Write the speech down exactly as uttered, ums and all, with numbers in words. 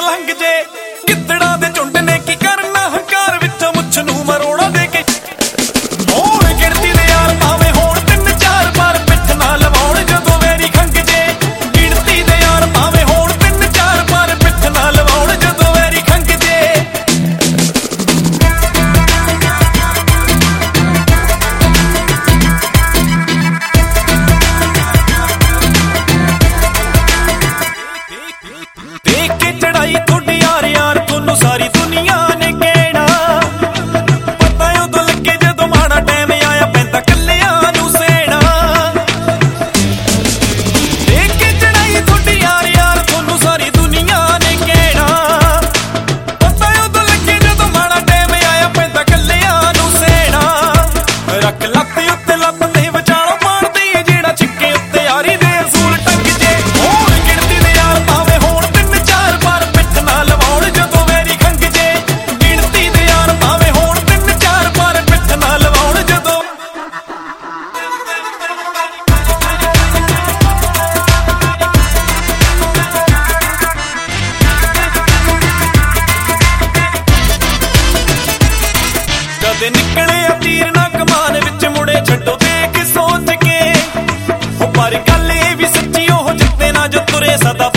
ਮਲੰਗ ਜੇ ਗਿੱਦੜਾਂ ਦੇ ਝੁੰਡ ਨੇ ਕੀ ਕਰਨਾ ਹੰਕਾਰ ਵਿੱਚੋਂ ਮੁੱਛ ਨੂੰ ਮਰੋੜਾ ਦੇ ਕੇ ਹੋਣ ਗਿਣਤੀ ਦੇ ਯਾਰ ਭਾਵੇਂ ਹੋਣ ਤਿੰਨ ਚਾਰ ਪਰ ਪਿੱਠ ਨਾ ਲਵਾਉਣ ਜਦੋਂ ਵੈਰੀ ਖੰਗ ਜੇ ਗਿਣਤੀ ਦੇ ਯਾਰ ਭਾਵੇਂ ਹੋਣ ਤਿੰਨ ਚਾਰ ਪਰ ਪਿੱਠ ਨਾ ਲਵਾਉਣ ਜਦੋਂ ਵੈਰੀ ਖੰਗ ਜੇ ਦੇਖ ਕੇ ਚੜਾਈ ਤੁਹਾਡੀ ਯਾਰ ਯਾਰ ਤੁਹਾਨੂੰ ਸਾਰੀ ਦੁਨੀਆ ਨੇ ਕਹਿਣਾ ਪਤਾ ਉਦੋਂ ਲੱਗੇ ਜਦੋਂ ਮਾੜਾ ਟਾਈਮ ਆਇਆ ਪੈਂਦਾ ਕੱਲਿਆਂ ਨੂੰ ਸਹਿਣਾ ਦੇਖ ਕੇ ਚੜਾਈ ਤੁਹਾਡੀ ਯਾਰ ਯਾਰ ਤੁਹਾਨੂੰ ਸਾਰੀ ਦੁਨੀਆ ਨੇ ਕਹਿਣਾ ਪਤਾ ਉਦੋਂ ਲੱਗੇ ਜਦੋਂ ਮਾੜਾ ਟਾਈਮ ਆਇਆ ਪੈਂਦਾ ਕੱਲਿਆਂ ਨੂੰ ਸਹਿਣਾ ਰੱਖ ਲੱਤ ਉੱਤੇ ਲੱਤ ਤੇ ਵਿਚਾਲੋਂ ਮਾਰਦੀ ਜਿਹੜਾ ਛਿੱਕੇ ਉੱਤੇ ਯਾਰੀ ਦੇ ਅਸੂਲ ਟੰਗ ਜੇ ਹੋਣ ਗਿਣਤੀ ਦੇ ਯਾਰ ਭਾਵੇਂ ਹੋਣ ਤਿੰਨ ਚਾਰ ਪਰ ਪਿੱਠ ਨਾ ਲਵਾਉਣ ਜਦੋਂ ਵੈਰੀ ਖੰਗ ਜੇ ਗਿਣਤੀ ਦੇ ਯਾਰ ਭਾਵੇਂ ਹੋਣ ਤਿੰਨ ਚਾਰ ਪਰ ਪਿੱਠ ਨਾ ਲਵਾਉਣ ਜਦੋਂ ਕਦੇ ਨਿਕਲੇ ਆ ਤੀਰ ਨਾ ਕਮਾਨ ਵਿੱਚ ਮੁੜੇ ਛੱਡੋ ਦੇਖ ਸੋਚ ਕੇ ਉਹ ਪਰ ਗੱਲ ਇਹ ਵੀ ਸੱਚੀ ਉਹ ਜਿੱਤੇ ਨਾ ਜੋ ਤੁਰੇ ਸਦਾ